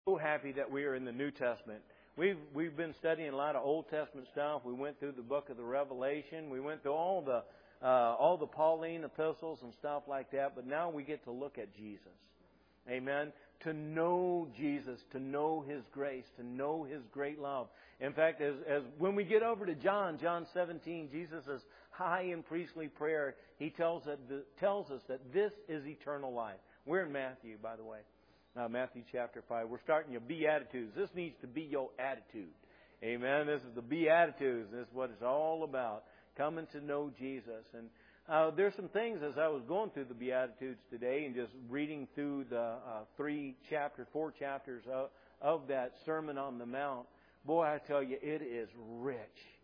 So happy that we are in the New Testament. We've been studying a lot of Old Testament stuff. We went through the book of the Revelation. We went through all the Pauline epistles and stuff like that. But now we get to look at Jesus. Amen. To know Jesus, to know His grace, to know His great love. In fact, as when we get over to John 17, Jesus' high and priestly prayer, He tells us that this is eternal life. We're in Matthew, by the way. Matthew chapter 5. We're starting your Beatitudes. This needs to be your attitude. Amen. This is the Beatitudes. This is what it's all about. Coming to know Jesus. And there's some things as I was going through the Beatitudes today and just reading through the 4 chapters of that Sermon on the Mount. Boy, I tell you, it is rich.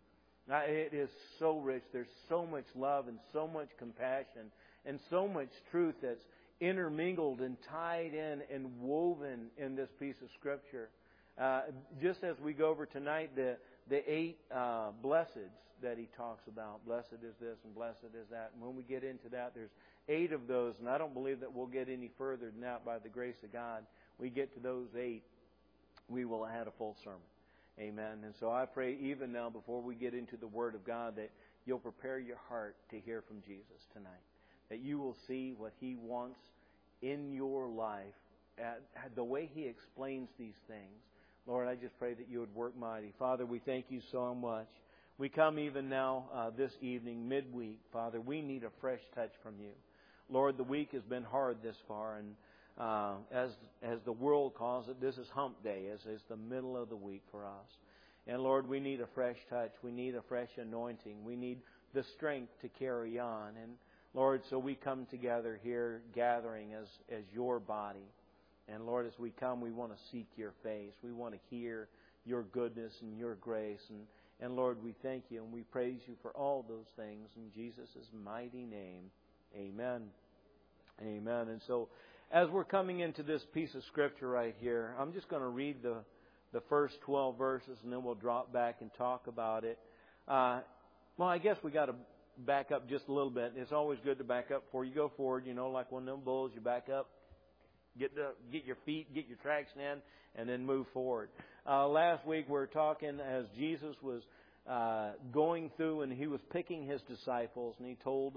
It is so rich. There's so much love and so much compassion and so much truth that's intermingled and tied in and woven in this piece of Scripture. Just as we go over tonight, the 8 blesseds that he talks about. Blessed is this and blessed is that. And when we get into that, there's 8 of those. And I don't believe that we'll get any further than that by the grace of God. We get to those 8, we will have had a full sermon. Amen. And so I pray even now before we get into the Word of God that you'll prepare your heart to hear from Jesus tonight. That you will see what He wants in your life, the way He explains these things. Lord, I just pray that you would work mighty. Father, we thank you so much. We come even now this evening, midweek, Father. We need a fresh touch from you. Lord, the week has been hard this far, and as the world calls it, this is hump day, as is the middle of the week for us. And Lord, we need a fresh touch. We need a fresh anointing. We need the strength to carry on. And Lord, so we come together here, gathering as your body. And Lord, as we come, we want to seek your face. We want to hear your goodness and your grace. And Lord, we thank you and we praise you for all those things in Jesus' mighty name. Amen. Amen. And so, as we're coming into this piece of Scripture right here, I'm just going to read the first 12 verses and then we'll drop back and talk about it. Well, I guess we got to back up just a little bit. It's always good to back up before you go forward. You know, like one of them bulls, you back up, get your feet, get your traction in, and then move forward. Last week we were talking as Jesus was going through and He was picking His disciples, and He told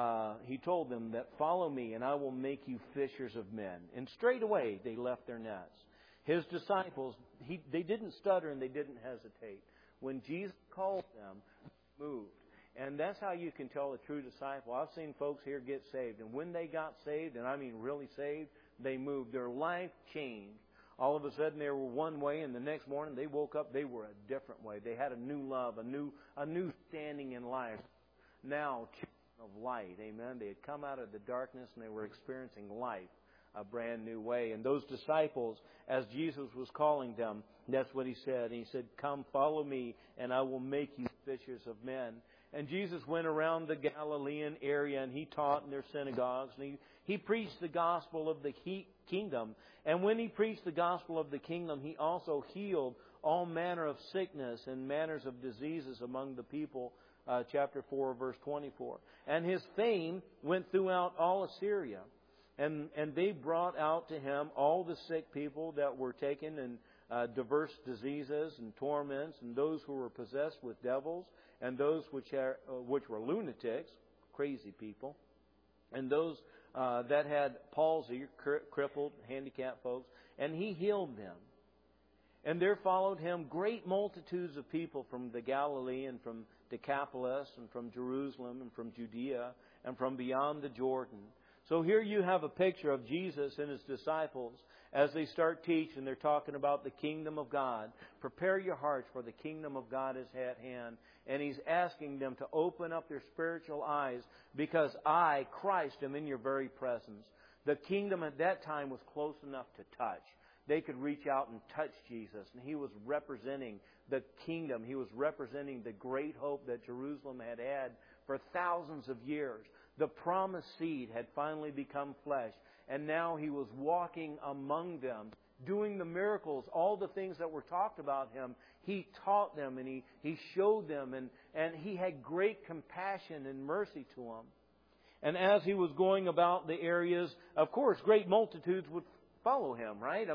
them that, follow me and I will make you fishers of men. And straight away they left their nets. His disciples, they didn't stutter and they didn't hesitate. When Jesus called them, they moved. And that's how you can tell a true disciple. I've seen folks here get saved. And when they got saved, and I mean really saved, they moved. Their life changed. All of a sudden they were one way, and the next morning they woke up, they were a different way. They had a new love, a new standing in life. Now, children of light, amen. They had come out of the darkness and they were experiencing life a brand new way. And those disciples, as Jesus was calling them, that's what He said. And He said, come, follow me, and I will make you fishers of men. And Jesus went around the Galilean area and He taught in their synagogues. And He preached the gospel of the kingdom. And when He preached the gospel of the kingdom, He also healed all manner of sickness and manners of diseases among the people. Chapter 4, verse 24. And His fame went throughout all Assyria. And they brought out to Him all the sick people that were taken in diverse diseases and torments, and those who were possessed with devils, and those which were lunatics, crazy people, and those that had palsy, crippled, handicapped folks, and He healed them. And there followed Him great multitudes of people from the Galilee and from Decapolis and from Jerusalem and from Judea and from beyond the Jordan. So here you have a picture of Jesus and His disciples as they start teaching. They're talking about the kingdom of God. Prepare your hearts, for the kingdom of God is at hand. And He's asking them to open up their spiritual eyes, because I, Christ, am in your very presence. The kingdom at that time was close enough to touch. They could reach out and touch Jesus. And He was representing the kingdom. He was representing the great hope that Jerusalem had had for thousands of years. The promised seed had finally become flesh. And now He was walking among them, doing the miracles, all the things that were talked about Him. He taught them and He showed them. And He had great compassion and mercy to them. And as He was going about the areas, of course, great multitudes would follow Him, right? I mean,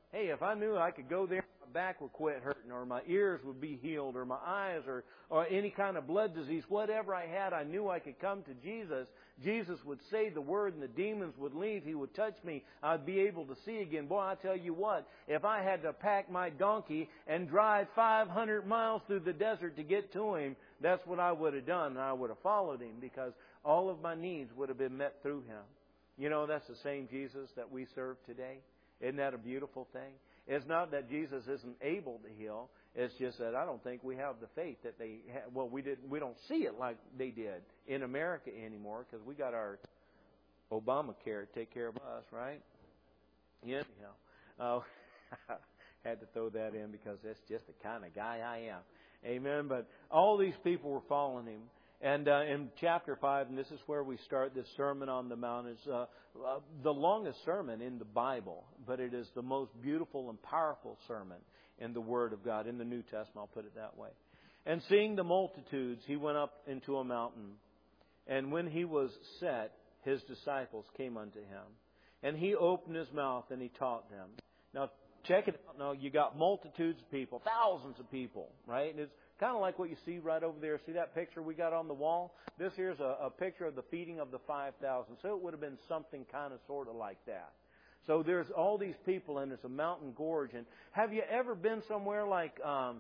Hey, if I knew I could go there, my back would quit hurting, or my ears would be healed, or my eyes, or any kind of blood disease, whatever I had, I knew I could come to Jesus. Jesus would say the word and the demons would leave. He would touch me. I'd be able to see again. Boy, I tell you what, if I had to pack my donkey and drive 500 miles through the desert to get to Him, that's what I would have done. And I would have followed Him because all of my needs would have been met through Him. You know, that's the same Jesus that we serve today. Isn't that a beautiful thing? It's not that Jesus isn't able to heal. It's just that I don't think we have the faith that they had. Well, we don't see it like they did in America anymore because we got our Obamacare to take care of us, right? Yeah, anyhow. Had to throw that in because that's just the kind of guy I am. Amen. But all these people were following Him. And in chapter 5, and this is where we start this Sermon on the Mount, is the longest sermon in the Bible, but it is the most beautiful and powerful sermon in the Word of God, in the New Testament, I'll put it that way. And seeing the multitudes, He went up into a mountain. And when He was set, His disciples came unto Him. And He opened His mouth and He taught them. Now, check it out. Now, you got multitudes of people, thousands of people, right? And it's kind of like what you see right over there. See that picture we got on the wall? This here's a picture of the feeding of the 5,000. So it would have been something kind of sort of like that. So there's all these people, and it's a mountain gorge. And have you ever been somewhere like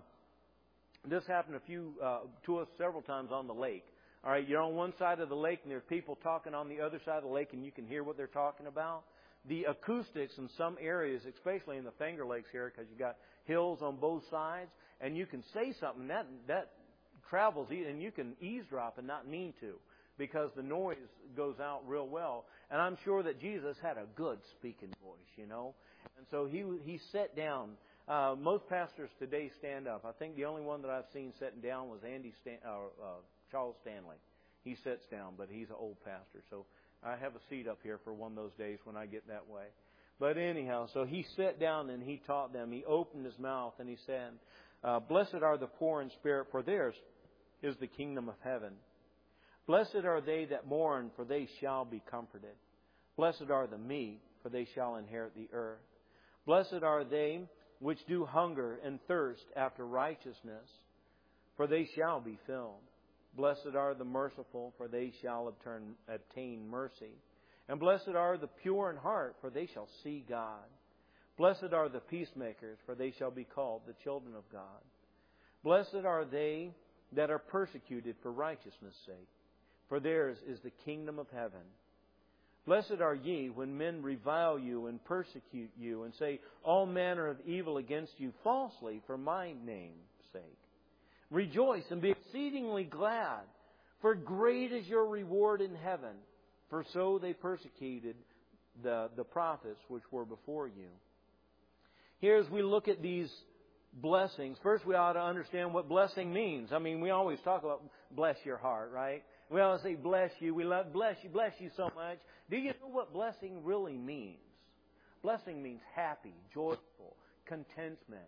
this happened to us several times on the lake? All right, you're on one side of the lake, and there's people talking on the other side of the lake, and you can hear what they're talking about. The acoustics in some areas, especially in the Finger Lakes here, because you got hills on both sides, and you can say something that travels, and you can eavesdrop and not mean to, because the noise goes out real well. And I'm sure that Jesus had a good speaking voice, you know. And so he sat down. Most pastors today stand up. I think the only one that I've seen sitting down was Charles Stanley. He sits down, but he's an old pastor. So I have a seat up here for one of those days when I get that way. But anyhow, so He sat down and He taught them. He opened His mouth and He said, Blessed are the poor in spirit, for theirs is the kingdom of heaven. Blessed are they that mourn, for they shall be comforted. Blessed are the meek, for they shall inherit the earth. Blessed are they which do hunger and thirst after righteousness, for they shall be filled. Blessed are the merciful, for they shall obtain mercy. And blessed are the pure in heart, for they shall see God. Blessed are the peacemakers, for they shall be called the children of God. Blessed are they that are persecuted for righteousness' sake, for theirs is the kingdom of heaven. Blessed are ye when men revile you and persecute you, and say all manner of evil against you falsely for my name's sake. Rejoice and be exceedingly glad, for great is your reward in heaven. For so they persecuted the prophets which were before you. Here, as we look at these blessings, first we ought to understand what blessing means. I mean, we always talk about bless your heart, right? We always say bless you. We love bless you so much. Do you know what blessing really means? Blessing means happy, joyful, contentment.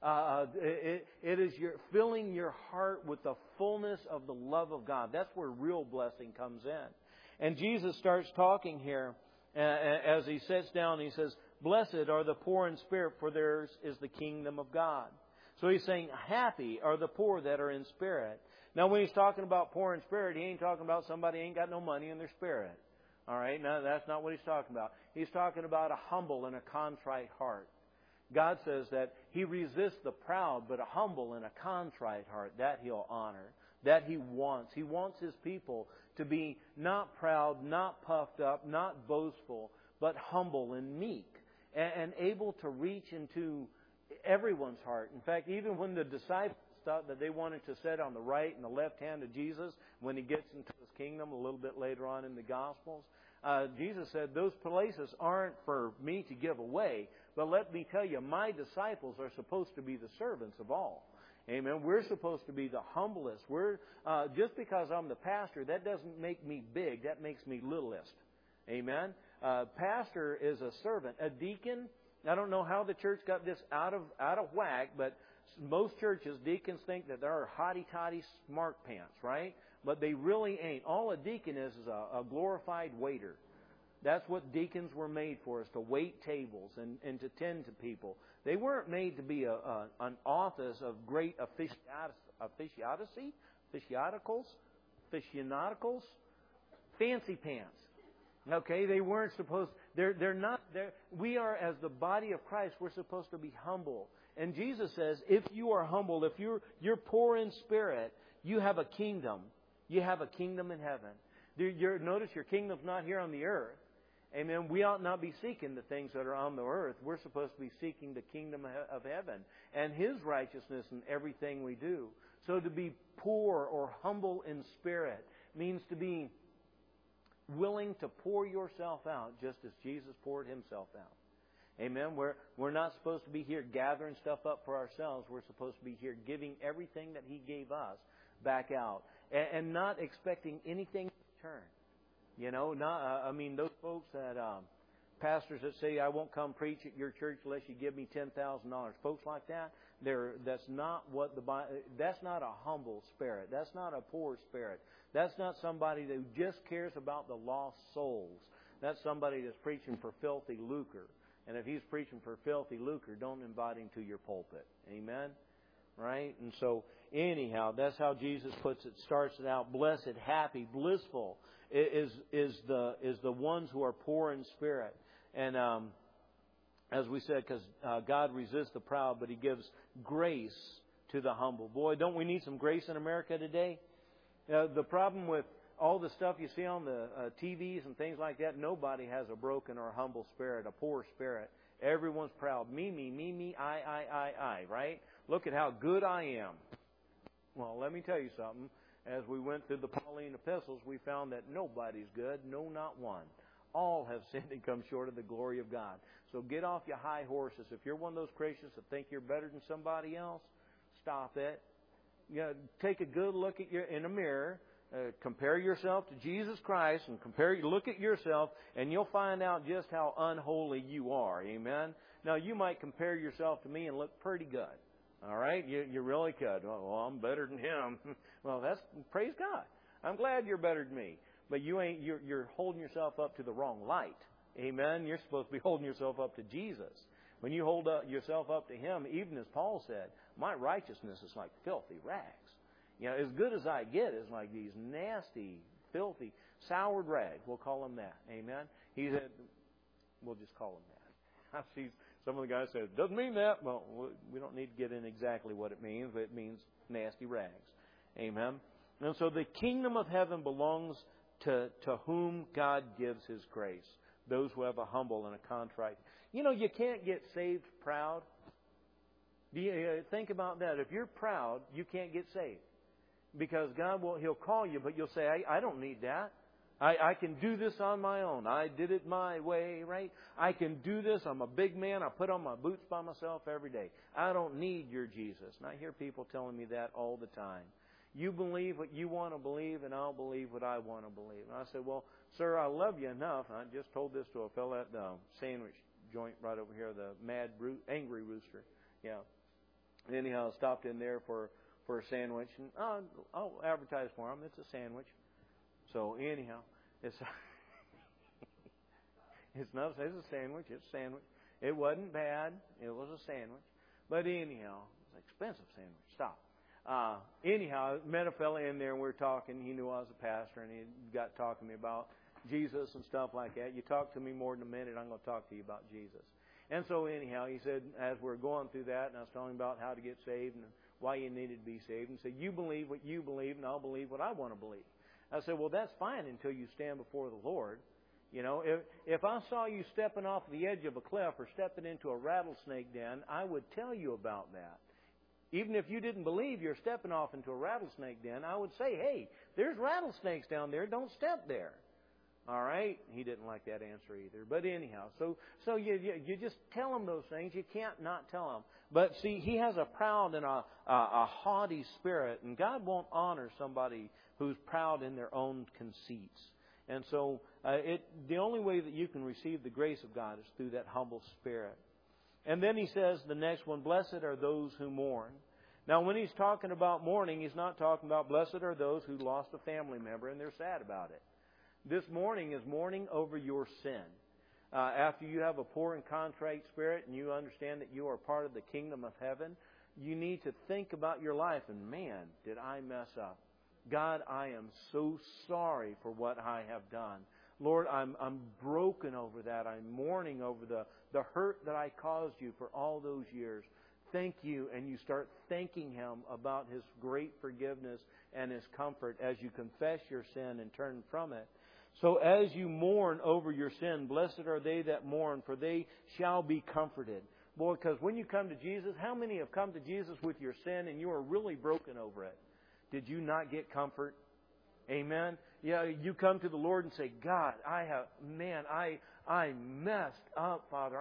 It is filling your heart with the fullness of the love of God. That's where real blessing comes in. And Jesus starts talking here as He sits down. He says, Blessed are the poor in spirit, for theirs is the kingdom of God. So He's saying, happy are the poor that are in spirit. Now, when He's talking about poor in spirit, He ain't talking about somebody who ain't got no money in their spirit. All right? No, that's not what He's talking about. He's talking about a humble and a contrite heart. God says that He resists the proud, but a humble and a contrite heart, that He'll honor, that He wants. He wants His people to be not proud, not puffed up, not boastful, but humble and meek, and able to reach into everyone's heart. In fact, even when the disciples thought that they wanted to sit on the right and the left hand of Jesus when He gets into His kingdom a little bit later on in the Gospels, Jesus said, those places aren't for me to give away, but let me tell you, my disciples are supposed to be the servants of all. Amen. We're supposed to be the humblest. Just because I'm the pastor, that doesn't make me big. That makes me littlest. Amen. Pastor is a servant. A deacon, I don't know how the church got this out of whack, but most churches, deacons think that they're hotty-toddy smart pants, right? But they really ain't. All a deacon is a glorified waiter. That's what deacons were made for, is to wait tables and to tend to people. They weren't made to be an office of great aficionados, fancy pants. Okay, they weren't supposed. They're not. We are, as the body of Christ, we're supposed to be humble. And Jesus says, if you are humble, if you're poor in spirit, you have a kingdom. You have a kingdom in heaven. Notice your kingdom's not here on the earth. Amen. We ought not be seeking the things that are on the earth. We're supposed to be seeking the kingdom of heaven and His righteousness in everything we do. So to be poor or humble in spirit means to be willing to pour yourself out just as Jesus poured Himself out. Amen. We're not supposed to be here gathering stuff up for ourselves. We're supposed to be here giving everything that He gave us back out and not expecting anything in return. You know, those folks that pastors that say, I won't come preach at your church unless you give me $10,000. Folks like that, that's not what that's not a humble spirit. That's not a poor spirit. That's not somebody who just cares about the lost souls. That's somebody that's preaching for filthy lucre. And if he's preaching for filthy lucre, don't invite him to your pulpit. Amen? Right? And so, anyhow, that's how Jesus puts it. Starts it out. Blessed, happy, blissful is the ones who are poor in spirit. And as we said, because God resists the proud, but He gives grace to the humble. Boy, don't we need some grace in America today? The problem with all the stuff you see on the TVs and things like that, nobody has a broken or a humble spirit, a poor spirit. Everyone's proud. Me, I, right? Look at how good I am. Well, let me tell you something. As we went through the Pauline epistles, we found that nobody's good, no, not one. All have sinned and come short of the glory of God. So get off your high horses. If you're one of those Christians that think you're better than somebody else, stop it. You know, take a good look in a mirror. Compare yourself to Jesus Christ and look at yourself, and you'll find out just how unholy you are. Amen. Now, you might compare yourself to me and look pretty good. All right, you really could. Well, I'm better than him. Well, praise God. I'm glad you're better than me. But you're holding yourself up to the wrong light. Amen. You're supposed to be holding yourself up to Jesus. When you hold yourself up to Him, even as Paul said, my righteousness is like filthy rags. You know, as good as I get is like these nasty, filthy, soured rags. We'll call them that. Amen. He said, we'll just call them that. I see some of the guys say, it doesn't mean that. Well, we don't need to get in exactly what it means, but it means nasty rags. Amen. And so the kingdom of heaven belongs to whom God gives His grace. Those who have a humble and a contrite. You know, you can't get saved proud. Think about that. If you're proud, you can't get saved. Because He'll call you, but you'll say, I don't need that. I can do this on my own. I did it my way, right? I can do this. I'm a big man. I put on my boots by myself every day. I don't need your Jesus. And I hear people telling me that all the time. You believe what you want to believe, and I'll believe what I want to believe. And I said, well, sir, I love you enough. I just told this to a fellow at the sandwich joint right over here, the Angry Rooster. Yeah. Anyhow, I stopped in there for a sandwich, and I'll advertise for him. It's a sandwich. So anyhow, it's a sandwich. It's a sandwich. It wasn't bad. It was a sandwich. But anyhow, it's an expensive sandwich. Stop. Anyhow, I met a fella in there, and we were talking. He knew I was a pastor, and he got talking to me about Jesus and stuff like that. You talk to me more than a minute, I'm going to talk to you about Jesus. And so anyhow, he said, as we're going through that, and I was telling him about how to get saved and why you needed to be saved, and said, you believe what you believe, and I'll believe what I want to believe. I said, well, that's fine until you stand before the Lord. You know, if I saw you stepping off the edge of a cliff or stepping into a rattlesnake den, I would tell you about that. Even if you didn't believe you're stepping off into a rattlesnake den, I would say, hey, there's rattlesnakes down there. Don't step there. All right? He didn't like that answer either. But anyhow, so you just tell him those things. You can't not tell him. But see, he has a proud and a haughty spirit, and God won't honor somebody who's proud in their own conceits. And so the only way that you can receive the grace of God is through that humble spirit. And then he says, the next one, blessed are those who mourn. Now, when he's talking about mourning, he's not talking about blessed are those who lost a family member and they're sad about it. This morning is mourning over your sin. After you have a poor and contrite spirit and you understand that you are part of the kingdom of heaven, you need to think about your life and, man, did I mess up? God, I am so sorry for what I have done. Lord, I'm broken over that. I'm mourning over the hurt that I caused you for all those years. Thank you. And you start thanking Him about His great forgiveness and His comfort as you confess your sin and turn from it. So as you mourn over your sin, blessed are they that mourn, for they shall be comforted. Boy, because when you come to Jesus, how many have come to Jesus with your sin and you are really broken over it? Did you not get comfort? Amen. Yeah, you come to the Lord and say, God, I messed up, Father.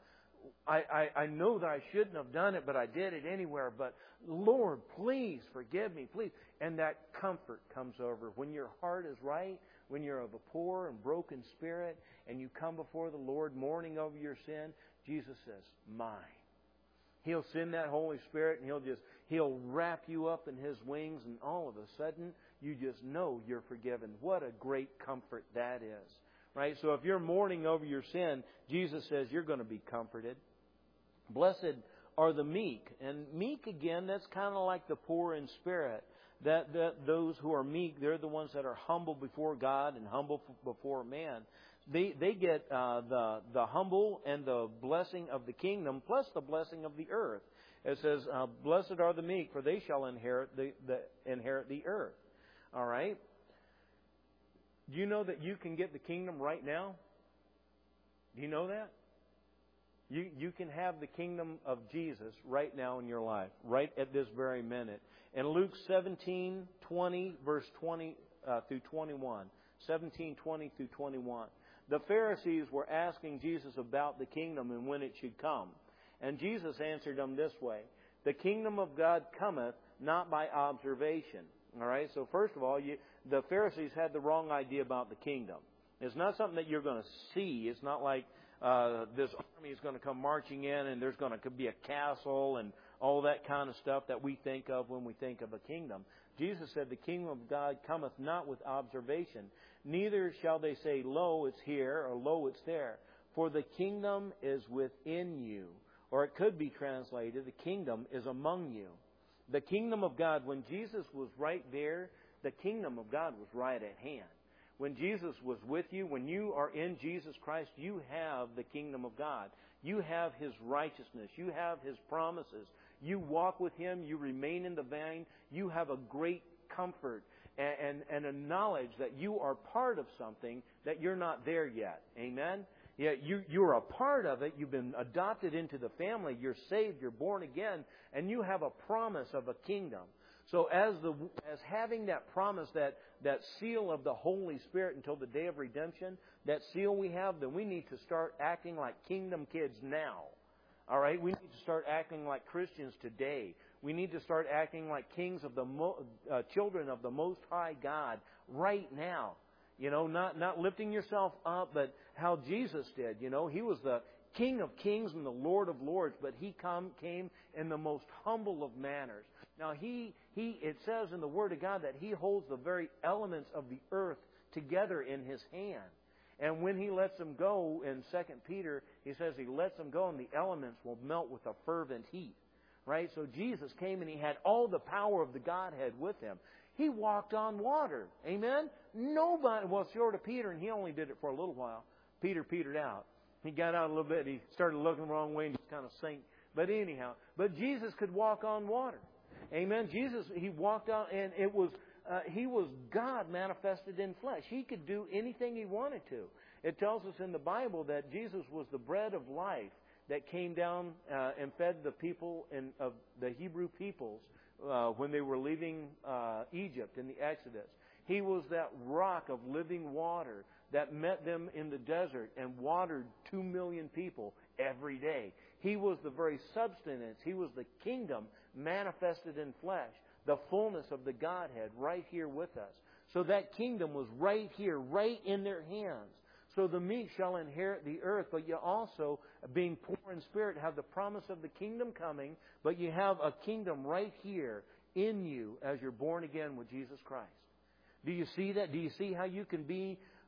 I know that I shouldn't have done it, but I did it anywhere. But Lord, please forgive me, please. And that comfort comes over. When your heart is right, when you're of a poor and broken spirit, and you come before the Lord mourning over your sin, Jesus says, mine. He'll send that Holy Spirit and He'll wrap you up in His wings, and all of a sudden you just know you're forgiven. What a great comfort that is. Right? So if you're mourning over your sin, Jesus says you're going to be comforted. Blessed are the meek. And meek, again, that's kind of like the poor in spirit. That those who are meek, they're the ones that are humble before God and humble before man. They get the humble and the blessing of the kingdom plus the blessing of the earth. It says, blessed are the meek, for they shall inherit the earth. All right? Do you know that you can get the kingdom right now? Do you know that? You can have the kingdom of Jesus right now in your life, right at this very minute. In Luke 17:20, verse 20 through 21. 17:20 through 21. The Pharisees were asking Jesus about the kingdom and when it should come. And Jesus answered them this way: the kingdom of God cometh not by observation. All right? So first of all, the Pharisees had the wrong idea about the kingdom. It's not something that you're going to see. It's not like this army is going to come marching in and there's going to be a castle and all that kind of stuff that we think of when we think of a kingdom. Jesus said the kingdom of God cometh not with observation. Neither shall they say, lo, it's here, or lo, it's there. For the kingdom is within you. Or it could be translated, the kingdom is among you. The kingdom of God, when Jesus was right there, the kingdom of God was right at hand. When Jesus was with you, when you are in Jesus Christ, you have the kingdom of God. You have His righteousness. You have His promises. You walk with Him. You remain in the vine. You have a great comfort and a knowledge that you are part of something that you're not there yet. Amen? Yeah, you're a part of it. You've been adopted into the family. You're saved. You're born again. And you have a promise of a kingdom. So as having that promise, that seal of the Holy Spirit until the day of redemption, that seal we have, then we need to start acting like kingdom kids now. All right? We need to start acting like Christians today. We need to start acting like kings of the children of the Most High God right now. You know, not lifting yourself up, but how Jesus did. You know, He was the King of kings and the Lord of lords, but He came in the most humble of manners. Now, it says in the Word of God that He holds the very elements of the earth together in His hand. And when He lets them go, in 2 Peter, He says He lets them go and the elements will melt with a fervent heat. Right? So Jesus came and He had all the power of the Godhead with Him. He walked on water. Amen? Nobody, well, short of Peter, and he only did it for a little while. Peter petered out. He got out a little bit. He started looking the wrong way and just kind of sank. But anyhow, but Jesus could walk on water. Amen? Jesus, He walked on, and it was, He was God manifested in flesh. He could do anything He wanted to. It tells us in the Bible that Jesus was the bread of life that came down and fed the people of the Hebrew peoples when they were leaving Egypt in the Exodus. He was that rock of living water that met them in the desert and watered 2 million people every day. He was the very substance. He was the kingdom manifested in flesh, the fullness of the Godhead right here with us. So that kingdom was right here, right in their hands. So the meek shall inherit the earth, but you also, being poor in spirit, have the promise of the kingdom coming, but you have a kingdom right here in you as you're born again with Jesus Christ. Do you see that? Do you see how you can be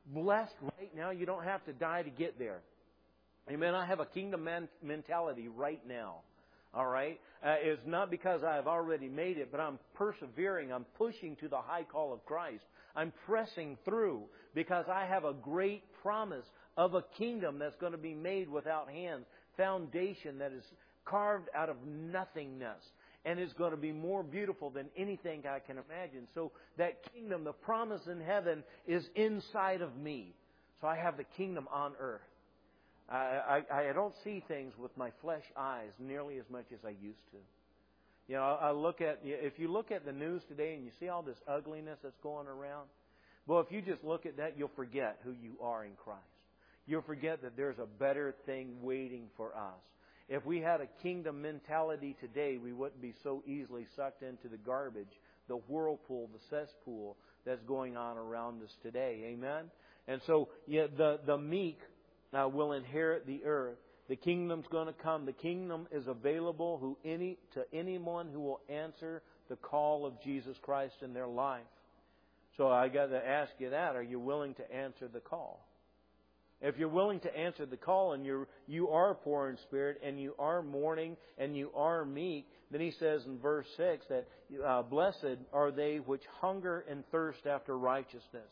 blessed right now. You don't have to die to get there. Amen. I have a kingdom mentality right now. All right? It's not because I've already made it, but I'm persevering. I'm pushing to the high call of Christ. I'm pressing through because I have a great promise of a kingdom that's going to be made without hands. Foundation that is carved out of nothingness. And is going to be more beautiful than anything I can imagine. So that kingdom, the promise in heaven, is inside of me. So I have the kingdom on earth. I don't see things with my flesh eyes nearly as much as I used to. You know, if you look at the news today and you see all this ugliness that's going around, well, if you just look at that, you'll forget who you are in Christ. You'll forget that there's a better thing waiting for us. If we had a kingdom mentality today, we wouldn't be so easily sucked into the garbage, the whirlpool, the cesspool that's going on around us today. Amen? And so, the meek will inherit the earth. The kingdom's going to come. The kingdom is available to anyone who will answer the call of Jesus Christ in their life. So I got to ask you that. Are you willing to answer the call? If you're willing to answer the call and you are poor in spirit and you are mourning and you are meek, then he says in verse 6 that blessed are they which hunger and thirst after righteousness,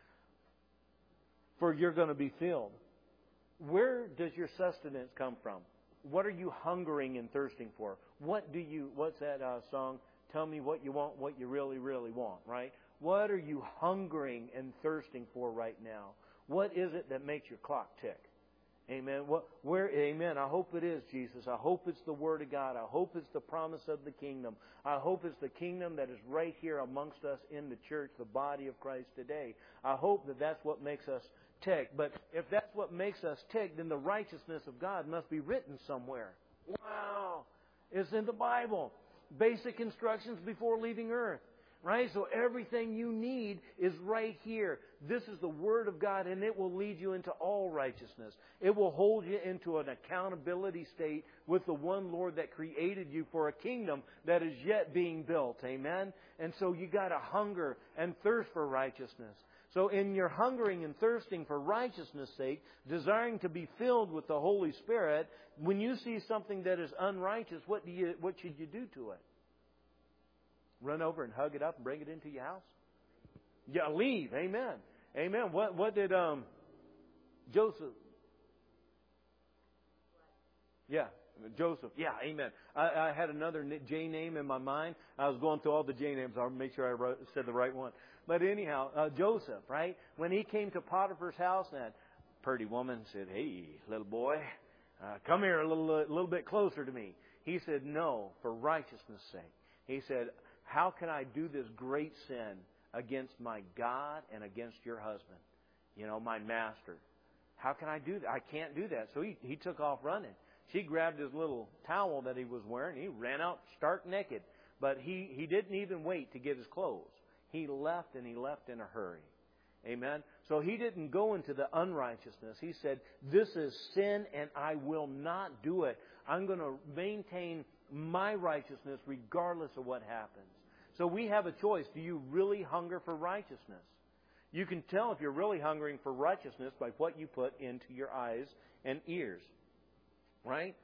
for you're going to be filled. Where does your sustenance come from? What are you hungering and thirsting for? What's that song? Tell me what you want, what you really, really want, right? What are you hungering and thirsting for right now? What is it that makes your clock tick? Amen. Amen. I hope it is Jesus. I hope it's the Word of God. I hope it's the promise of the kingdom. I hope it's the kingdom that is right here amongst us in the church, the body of Christ today. I hope that that's what makes us tick. But if that's what makes us tick, then the righteousness of God must be written somewhere. Wow. It's in the Bible. Basic instructions before leaving earth. Right? So everything you need is right here. This is the Word of God, and it will lead you into all righteousness. It will hold you into an accountability state with the one Lord that created you for a kingdom that is yet being built. Amen? And so you got to hunger and thirst for righteousness. So in your hungering and thirsting for righteousness' sake, desiring to be filled with the Holy Spirit, when you see something that is unrighteous, what should you do to it? Run over and hug it up and bring it into your house? Yeah, leave. Amen. Amen. What did Joseph? Yeah, Joseph. Yeah, amen. I had another J name in my mind. I was going through all the J names. I'll make sure I said the right one. But anyhow, Joseph, right? When he came to Potiphar's house, that pretty woman said, "Hey, little boy, come here a little bit closer to me." He said, "No, for righteousness' sake." He said, "How can I do this great sin against my God and against your husband, my master? How can I do that? I can't do that." So he took off running. She grabbed his little towel that he was wearing. He ran out stark naked. But he didn't even wait to get his clothes. He left, and he left in a hurry. Amen? So he didn't go into the unrighteousness. He said, "This is sin, and I will not do it. I'm going to maintain my righteousness regardless of what happens." So we have a choice. Do you really hunger for righteousness? You can tell if you're really hungering for righteousness by what you put into your eyes and ears. Right?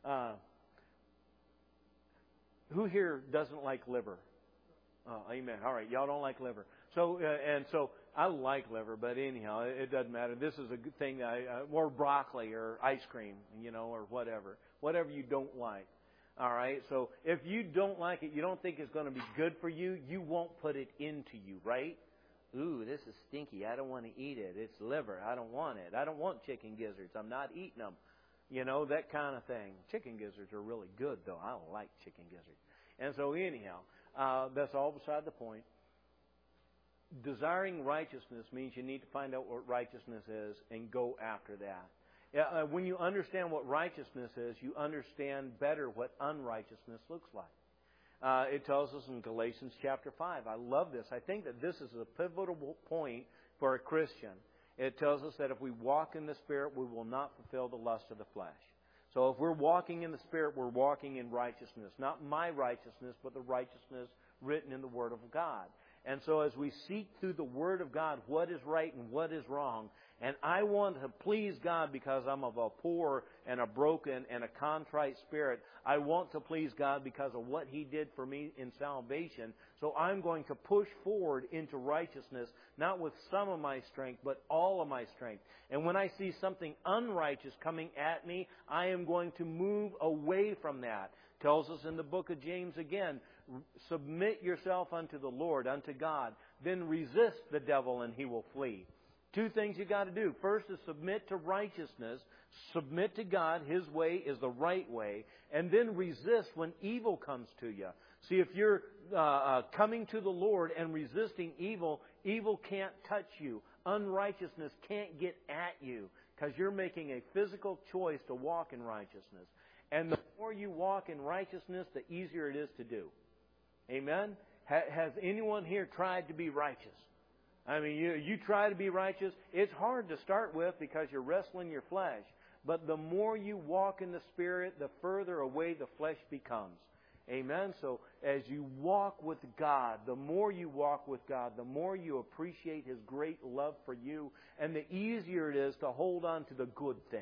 Who here doesn't like liver? Oh, amen. All right. Y'all don't like liver. So I like liver, but anyhow, it doesn't matter. This is a good thing. Or broccoli or ice cream, or whatever. Whatever you don't like. All right? So if you don't like it, you don't think it's going to be good for you, you won't put it into you, right? Ooh, this is stinky. I don't want to eat it. It's liver. I don't want it. I don't want chicken gizzards. I'm not eating them. That kind of thing. Chicken gizzards are really good, though. I don't like chicken gizzards. And so anyhow, that's all beside the point. Desiring righteousness means you need to find out what righteousness is and go after that. When you understand what righteousness is, you understand better what unrighteousness looks like. It tells us in Galatians chapter 5. I love this. I think that this is a pivotal point for a Christian. It tells us that if we walk in the Spirit, we will not fulfill the lust of the flesh. So if we're walking in the Spirit, we're walking in righteousness. Not my righteousness, but the righteousness written in the Word of God. And so as we seek through the Word of God what is right and what is wrong, and I want to please God because I'm of a poor and a broken and a contrite spirit. I want to please God because of what He did for me in salvation. So I'm going to push forward into righteousness, not with some of my strength, but all of my strength. And when I see something unrighteous coming at me, I am going to move away from that. Tells us in the book of James again, submit yourself unto the Lord, unto God. Then resist the devil and he will flee. Two things you got to do. First is submit to righteousness. Submit to God. His way is the right way. And then resist when evil comes to you. See, if you're coming to the Lord and resisting evil, evil can't touch you. Unrighteousness can't get at you because you're making a physical choice to walk in righteousness. And the more you walk in righteousness, the easier it is to do. Amen? Has anyone here tried to be righteous? I mean, you try to be righteous. It's hard to start with because you're wrestling your flesh. But the more you walk in the Spirit, the further away the flesh becomes. Amen? So as you walk with God, the more you walk with God, the more you appreciate His great love for you, and the easier it is to hold on to the good things.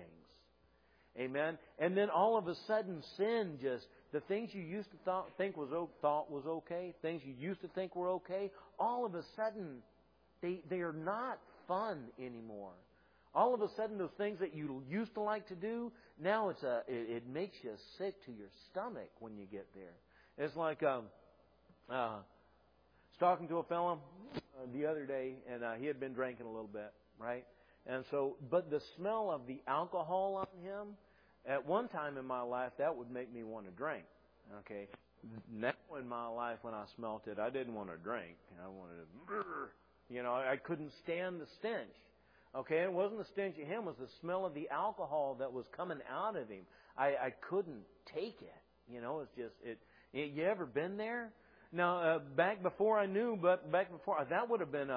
Amen? And then all of a sudden, sin just, the things you used to think was okay, things you used to think were okay, all of a sudden, they are not fun anymore. All of a sudden, those things that you used to like to do, now it makes you sick to your stomach when you get there. It's like I was talking to a fellow the other day, and he had been drinking a little bit, right? And so, but the smell of the alcohol on him, at one time in my life, that would make me want to drink. Okay, now in my life, when I smelt it, I didn't want to drink. I wanted to. I couldn't stand the stench. Okay, it wasn't the stench of him, it was the smell of the alcohol that was coming out of him. I couldn't take it. It's just, you ever been there? Now, back before I knew, that would have been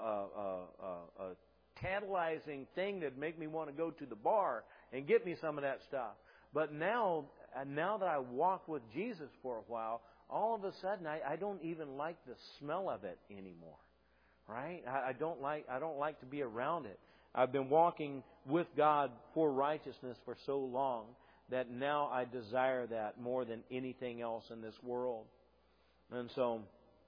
a tantalizing thing that'd make me want to go to the bar and get me some of that stuff. But now that I walked with Jesus for a while, all of a sudden I don't even like the smell of it anymore. Right? I don't like to be around it. I've been walking with God for righteousness for so long that now I desire that more than anything else in this world. And so,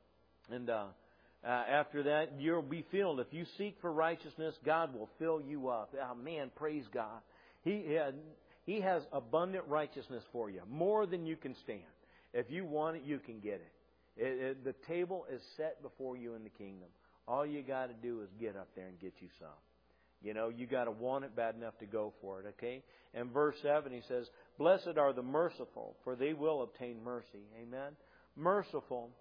after that, you'll be filled. If you seek for righteousness, God will fill you up. Oh, man, praise God. He has abundant righteousness for you, more than you can stand. If you want it, you can get it. The table is set before you in the kingdom. All you got to do is get up there and get you some. You got to want it bad enough to go for it, okay? And verse 7, he says, blessed are the merciful, for they will obtain mercy. Amen? Merciful.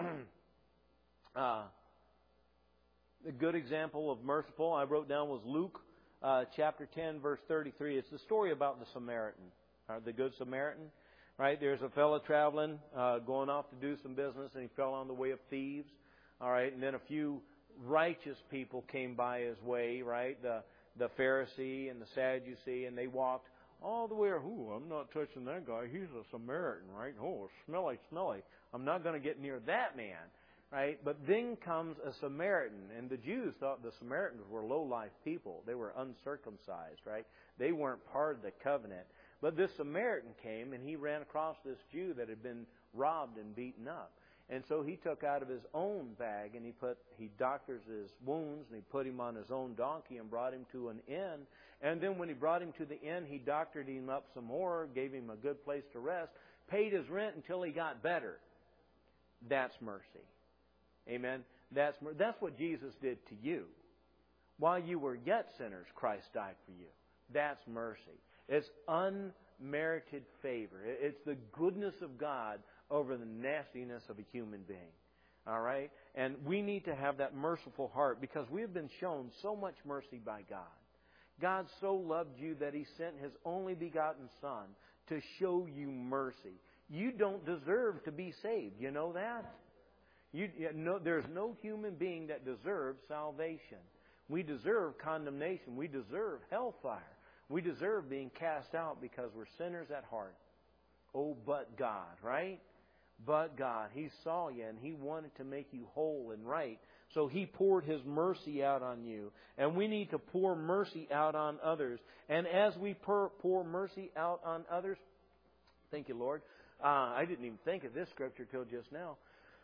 A good example of merciful I wrote down was Luke chapter 10, verse 33. It's the story about the Samaritan, the Good Samaritan. Right? There's a fellow traveling, going off to do some business, and he fell on the way of thieves. All right, and then a few righteous people came by his way, right? The Pharisee and the Sadducee, and they walked all the way. I'm not touching that guy. He's a Samaritan, right? Oh, smelly, smelly. I'm not going to get near that man, right? But then comes a Samaritan, and the Jews thought the Samaritans were low-life people. They were uncircumcised, right? They weren't part of the covenant. But this Samaritan came, and he ran across this Jew that had been robbed and beaten up. And so he took out of his own bag, and he doctors his wounds, and he put him on his own donkey and brought him to an inn. And then when he brought him to the inn, he doctored him up some more, gave him a good place to rest, paid his rent until he got better. That's mercy. Amen? That's what Jesus did to you. While you were yet sinners, Christ died for you. That's mercy. It's unmerited favor. It's the goodness of God over the nastiness of a human being. All right? And we need to have that merciful heart because we have been shown so much mercy by God. God so loved you that He sent His only begotten Son to show you mercy. You don't deserve to be saved. You know that? There's no human being that deserves salvation. We deserve condemnation. We deserve hellfire. We deserve being cast out because we're sinners at heart. Oh, but God, right? But God, He saw you and He wanted to make you whole and right. So He poured His mercy out on you. And we need to pour mercy out on others. And as we pour mercy out on others, thank you, Lord. I didn't even think of this scripture till just now.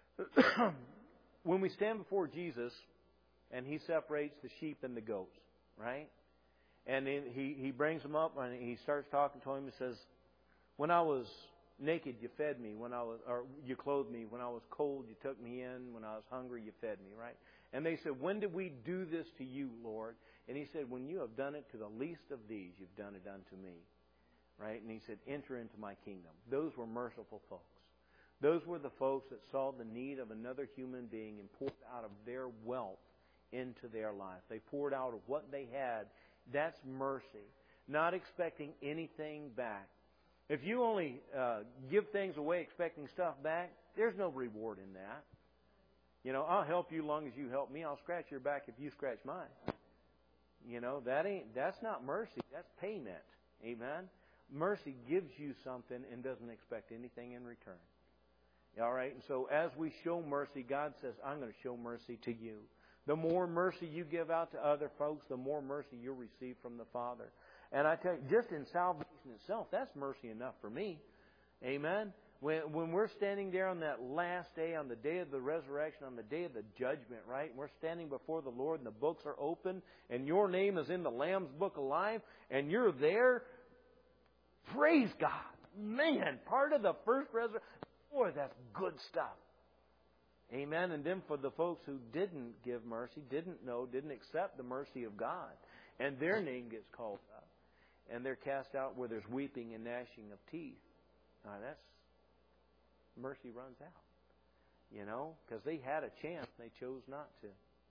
When we stand before Jesus and He separates the sheep and the goats, right? And then He brings them up and He starts talking to him. He says, when I was naked, you fed me. Or you clothed me. When I was cold, you took me in. When I was hungry, you fed me, right? And they said, when did we do this to you, Lord? And He said, when you have done it to the least of these, you've done it unto me. Right? And He said, enter into my kingdom. Those were merciful folks. Those were the folks that saw the need of another human being and poured out of their wealth into their life. They poured out of what they had. That's mercy. Not expecting anything back. If you only give things away expecting stuff back, there's no reward in that. You know, I'll help you as long as you help me. I'll scratch your back if you scratch mine. You know, that's not mercy. That's payment. Amen? Mercy gives you something and doesn't expect anything in return. All right? And so as we show mercy, God says, I'm going to show mercy to you. The more mercy you give out to other folks, the more mercy you'll receive from the Father. And I tell you, just in salvation itself, that's mercy enough for me. Amen? When we're standing there on that last day, on the day of the resurrection, on the day of the judgment, right? And we're standing before the Lord and the books are open and your name is in the Lamb's book alive and you're there. Praise God. Man, part of the first resurrection. Boy, that's good stuff. Amen. And then for the folks who didn't give mercy, didn't know, didn't accept the mercy of God, and their name gets called up, and they're cast out where there's weeping and gnashing of teeth. Now that's mercy runs out. You know, because they had a chance, they chose not to.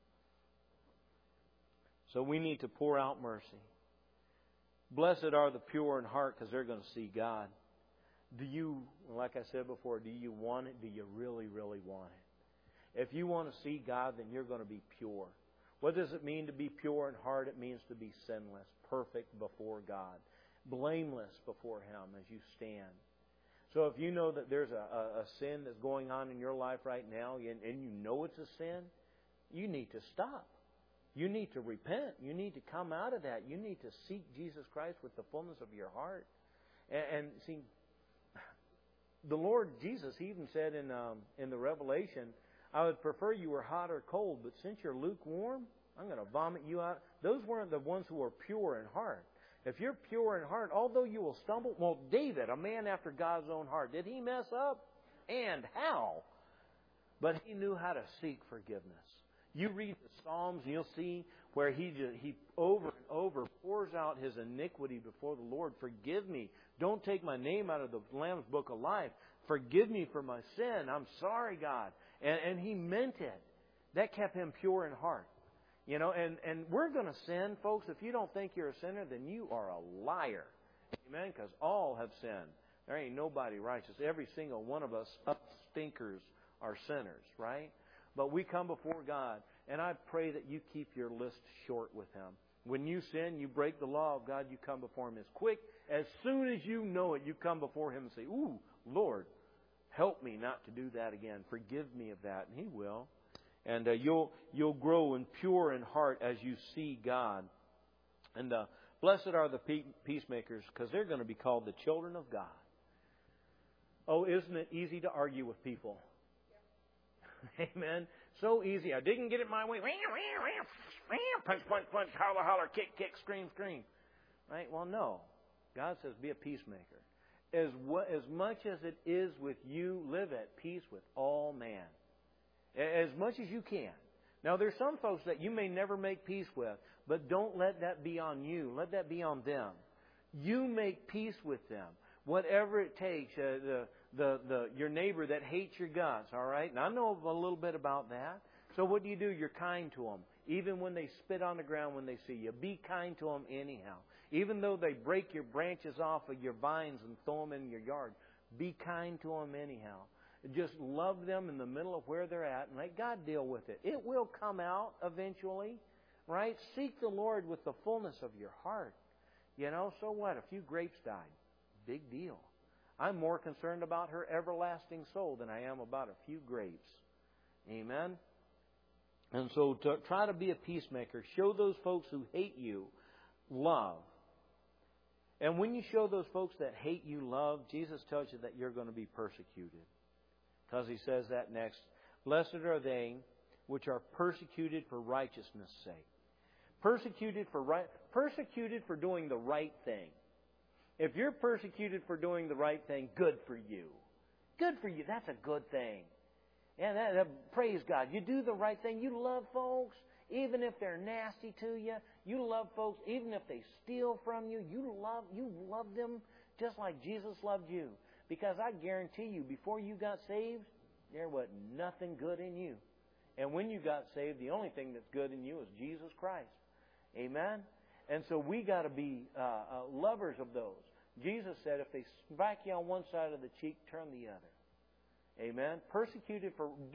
So we need to pour out mercy. Blessed are the pure in heart, because they're going to see God. Do you, like I said before, do you want it? Do you really, really want it? If you want to see God, then you're going to be pure. What does it mean to be pure in heart? It means to be sinless, perfect before God, blameless before Him as you stand. So if you know that there's a sin that's going on in your life right now, and you know it's a sin, you need to stop. You need to repent. You need to come out of that. You need to seek Jesus Christ with the fullness of your heart. And see, the Lord Jesus even said in the Revelation, I would prefer you were hot or cold, but since you're lukewarm, I'm going to vomit you out. Those weren't the ones who were pure in heart. If you're pure in heart, although you will stumble, well, David, a man after God's own heart, did he mess up? And how? But he knew how to seek forgiveness. You read the Psalms and you'll see where he over and over pours out his iniquity before the Lord. Forgive me. Don't take my name out of the Lamb's book of life. Forgive me for my sin. I'm sorry, God. And he meant it. That kept him pure in heart. You know, and we're going to sin, folks. If you don't think you're a sinner, then you are a liar. Amen? Because all have sinned. There ain't nobody righteous. Every single one of us stinkers are sinners, right? But we come before God, and I pray that you keep your list short with Him. When you sin, you break the law of God, you come before Him as quick. As soon as you know it, you come before Him and say, ooh, Lord, help me not to do that again. Forgive me of that. And He will. And you'll grow in pure in heart as you see God. And blessed are the peacemakers, because they're going to be called the children of God. Oh, isn't it easy to argue with people? Amen. So easy. I didn't get it my way. Punch, punch, punch, holler, holler, kick, kick, scream, scream. Right? Well, no. God says be a peacemaker. As much as it is with you, live at peace with all man. As much as you can. Now, there's some folks that you may never make peace with, but don't let that be on you. Let that be on them. You make peace with them. Whatever it takes. Your neighbor that hates your guts, all right? And I know a little bit about that. So what do? You're kind to them. Even when they spit on the ground when they see you. Be kind to them anyhow. Even though they break your branches off of your vines and throw them in your yard, be kind to them anyhow. Just love them in the middle of where they're at and let God deal with it. It will come out eventually, right? Seek the Lord with the fullness of your heart. You know, so what? A few grapes died. Big deal. I'm more concerned about her everlasting soul than I am about a few grapes. Amen? And so try to be a peacemaker. Show those folks who hate you love. And when you show those folks that hate you love, Jesus tells you that you're going to be persecuted. Because He says that next. Blessed are they which are persecuted for righteousness' sake. Persecuted for doing the right thing. If you're persecuted for doing the right thing, good for you. Good for you. That's a good thing. And praise God. You do the right thing. You love folks, even if they're nasty to you. You love folks, even if they steal from you. You love them just like Jesus loved you. Because I guarantee you, before you got saved, there was nothing good in you. And when you got saved, the only thing that's good in you is Jesus Christ. Amen? And so we got to be lovers of those. Jesus said, if they smack you on one side of the cheek, turn the other. Amen? Persecuted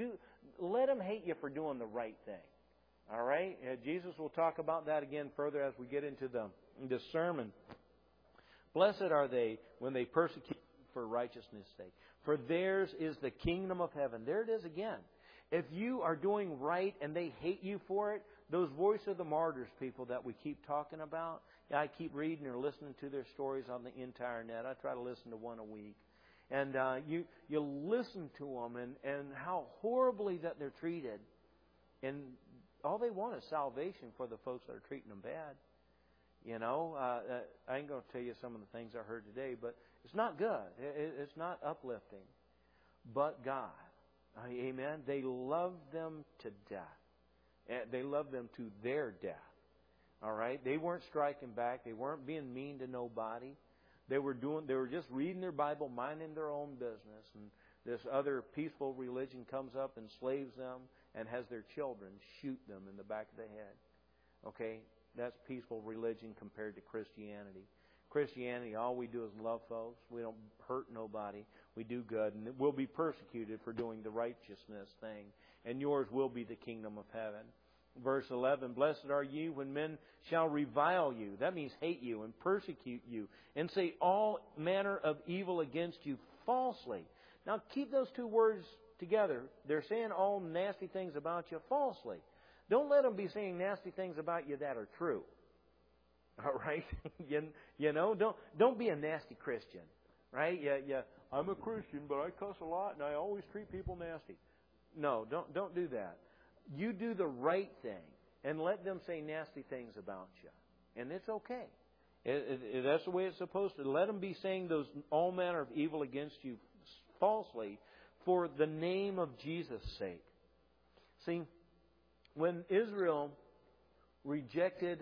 let them hate you for doing the right thing. All right? Jesus will talk about that again further as we get into the sermon. Blessed are they when they persecute for righteousness' sake. For theirs is the kingdom of heaven. There it is again. If you are doing right and they hate you for it, those Voice of the Martyrs people that we keep talking about, I keep reading or listening to their stories on the entire net. I try to listen to one a week. And you listen to them and how horribly that they're treated. And all they want is salvation for the folks that are treating them bad. You know, I ain't going to tell you some of the things I heard today, but it's not good. It's not uplifting. But God, amen, they love them to death. They love them to their death. All right? They weren't striking back. They weren't being mean to nobody. They were just reading their Bible, minding their own business. And this other peaceful religion comes up, enslaves them, and has their children shoot them in the back of the head. Okay? That's peaceful religion compared to Christianity. Christianity, all we do is love folks. We don't hurt nobody. We do good. And we'll be persecuted for doing the righteousness thing. And yours will be the kingdom of heaven. Verse 11, blessed are you when men shall revile you. That means hate you and persecute you. And say all manner of evil against you falsely. Now keep those two words together. They're saying all nasty things about you falsely. Don't let them be saying nasty things about you that are true. All right? you know, don't be a nasty Christian. Right? Yeah. I'm a Christian, but I cuss a lot and I always treat people nasty. No, don't do that. You do the right thing and let them say nasty things about you. And it's okay. That's the way it's supposed to. Let them be saying those all manner of evil against you falsely for the name of Jesus' sake. See, when Israel rejected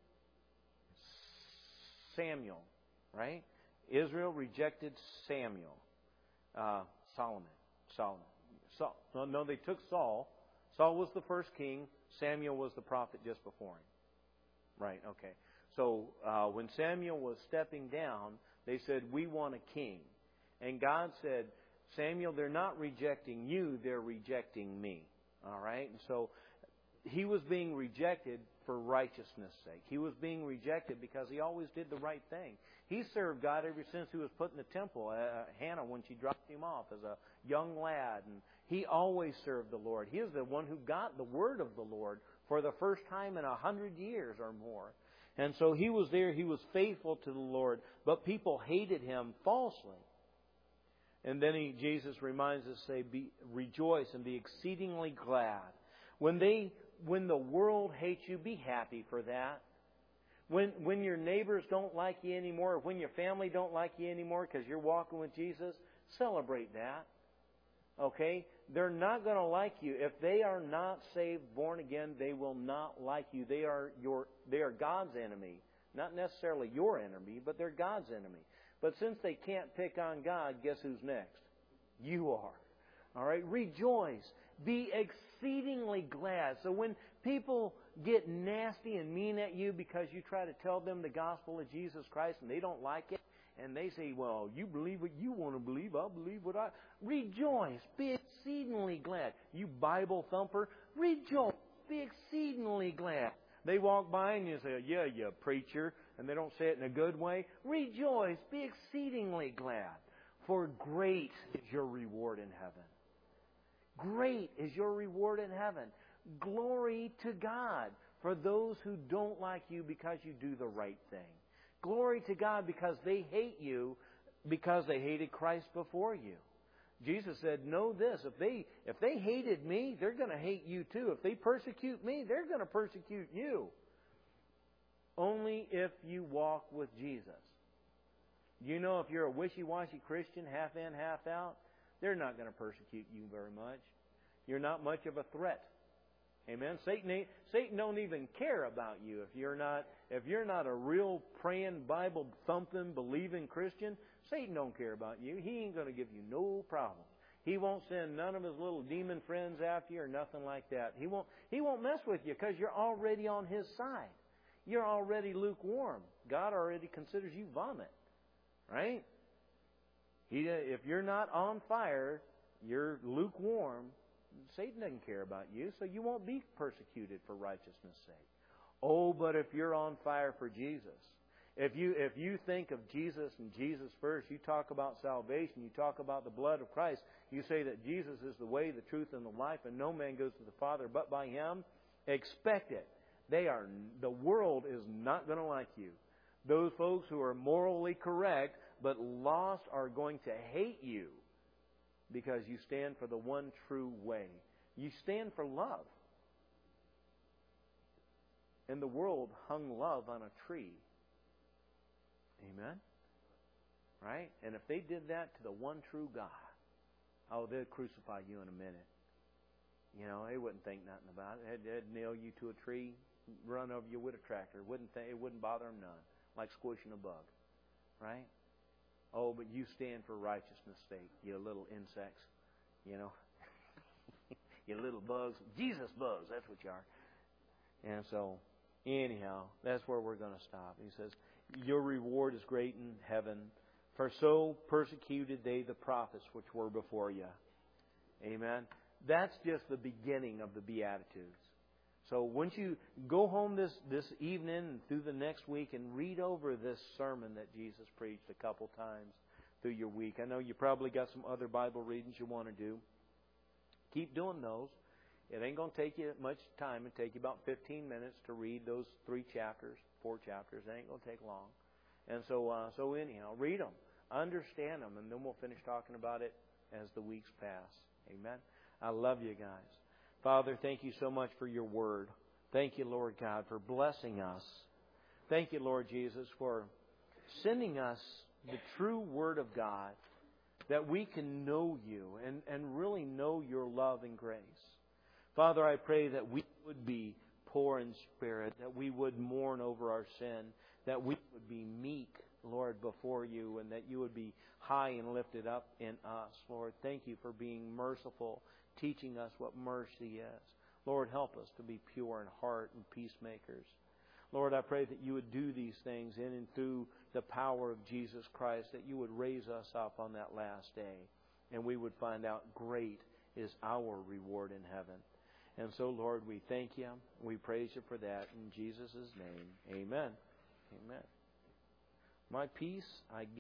Samuel, right? Israel rejected Samuel. Solomon. No, they took Saul. Saul was the first king. Samuel was the prophet just before him. Right, okay. So when Samuel was stepping down, they said, we want a king. And God said, Samuel, they're not rejecting you, they're rejecting me. All right? And so he was being rejected for righteousness' sake. He was being rejected because he always did the right thing. He served God ever since he was put in the temple. Hannah, when she dropped him off as a young lad, and he always served the Lord. He is the one who got the word of the Lord for the first time in 100 years or more. And so he was there. He was faithful to the Lord, but people hated him falsely. And then Jesus reminds us, say, rejoice and be exceedingly glad. When the world hates you, be happy for that. When your neighbors don't like you anymore, or when your family don't like you anymore because you're walking with Jesus, celebrate that. Okay? They're not going to like you. If they are not saved, born again, they will not like you. They are God's enemy. Not necessarily your enemy, but they're God's enemy. But since they can't pick on God, guess who's next? You are. All right? Rejoice. Be exceedingly glad. So when people get nasty and mean at you because you try to tell them the gospel of Jesus Christ and they don't like it, and they say, well, you believe what you want to believe, I'll believe what I... Rejoice. Be exceedingly glad. You Bible thumper, rejoice. Be exceedingly glad. They walk by and you say, yeah, you preacher, and they don't say it in a good way. Rejoice. Be exceedingly glad. For great is your reward in heaven. Great is your reward in heaven. Glory to God for those who don't like you because you do the right thing. Glory to God because they hate you because they hated Christ before you. Jesus said, know this, if they hated me, they're going to hate you too. If they persecute me, they're going to persecute you. Only if you walk with Jesus. You know, if you're a wishy-washy Christian, half in, half out, they're not going to persecute you very much. You're not much of a threat. Amen. Satan don't even care about you if you're not a real praying, Bible thumping, believing Christian. Satan don't care about you. He ain't going to give you no problems. He won't send none of his little demon friends after you or nothing like that. He won't mess with you because you're already on his side. You're already lukewarm. God already considers you vomit, right? If you're not on fire, you're lukewarm. Satan doesn't care about you, so you won't be persecuted for righteousness' sake. Oh, but if you're on fire for Jesus, if you think of Jesus and Jesus first, you talk about salvation, you talk about the blood of Christ, you say that Jesus is the way, the truth, and the life, and no man goes to the Father but by Him, expect it. The world is not going to like you. Those folks who are morally correct but lost are going to hate you because you stand for the one true way. You stand for love. And the world hung love on a tree. Amen? Right? And if they did that to the one true God, oh, they'd crucify you in a minute. You know, they wouldn't think nothing about it. They'd nail you to a tree, run over you with a tractor. It wouldn't bother them none. Like squishing a bug. Right? Oh, but you stand for righteousness' sake, you little insects. You know? You little bugs. Jesus bugs, that's what you are. And so, anyhow, that's where we're going to stop. He says, your reward is great in heaven, for so persecuted they the prophets which were before you. Amen? That's just the beginning of the Beatitudes. So once you go home this evening and through the next week and read over this sermon that Jesus preached a couple times through your week. I know you probably got some other Bible readings you want to do. Keep doing those. It ain't going to take you much time. It'll take you about 15 minutes to read those 4 chapters. It ain't going to take long. And so anyhow, read them. Understand them. And then we'll finish talking about it as the weeks pass. Amen. I love you guys. Father, thank you so much for your word. Thank you, Lord God, for blessing us. Thank you, Lord Jesus, for sending us the true word of God, that we can know you and really know your love and grace. Father, I pray that we would be poor in spirit, that we would mourn over our sin, that we would be meek, Lord, before you, and that you would be high and lifted up in us. Lord, thank you for being merciful, teaching us what mercy is. Lord, help us to be pure in heart and peacemakers. Lord, I pray that you would do these things in and through the power of Jesus Christ, that you would raise us up on that last day, and we would find out great is our reward in heaven. And so, Lord, we thank you. We praise you for that. In Jesus' name, amen. Amen. My peace I give.